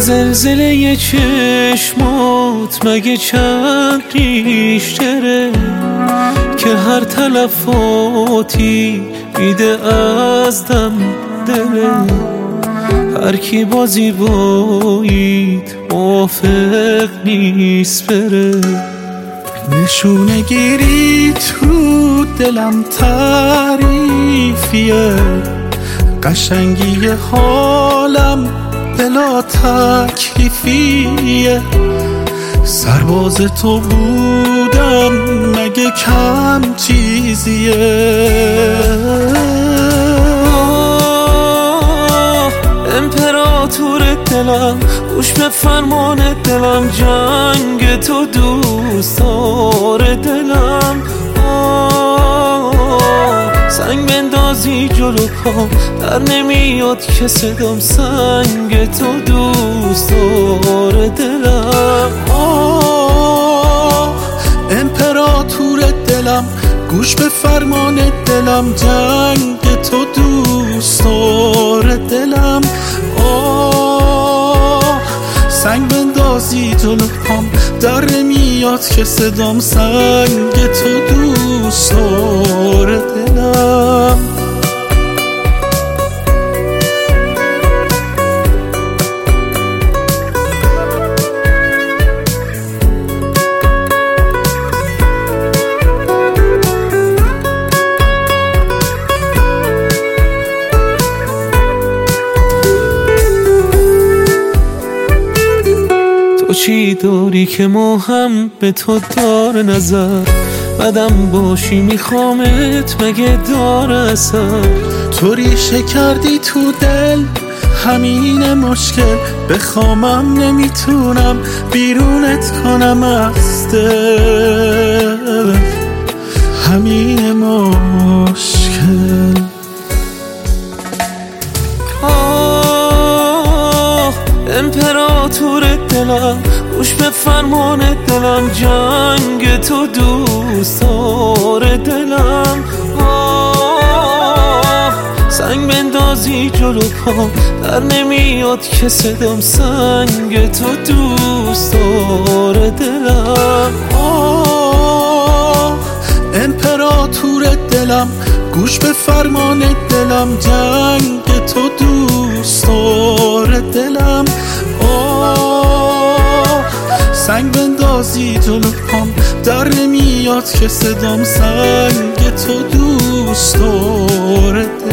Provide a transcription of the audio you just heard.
زلزله چشمات مگه چند ریشتره که هر تلفاتی میده از دم دله. هر کی با زیباییت موافق نیست بره. نشونه گیری تو دلم تعریفیه، قشنگی حالم بلا تکلیفیه. سرباز تو بودم مگه کم چیزیه. امپراتور دلم گوش به فرمان دلم، جنگ تو دوستار دلم. سنگ بندازی جلو پام در نمیاد که صدام، سنگ تو دوستار دلم. امپراتور دلم گوش به فرمان دلم، جنگ تو دوستار دلم. سنگ بندازی جلو پام در نمیاد که صدام، سنگ تو دوستار دلم. تو چی داری که ما هم به تو دار نظر؟ بدم باشی میخوامت مگه دار اثر؟ تو ریشه کردی تو دل همین مشکل، بخوامم نمیتونم بیرونت کنم از دل. همین مشکل. امپراتور دلم گوش به فرمان دلم، جنگ تو دوستار دلم. سنگ بندازی جلو پام در نمیاد که صدام، سنگ تو دوستار دلم. امپراتور دلم گوش به فرمان دلم، جنگ تو دوستار دلم. سنگ بندازی جلو پام در نمیاد که صدام، سنگ تو دوستار دلم.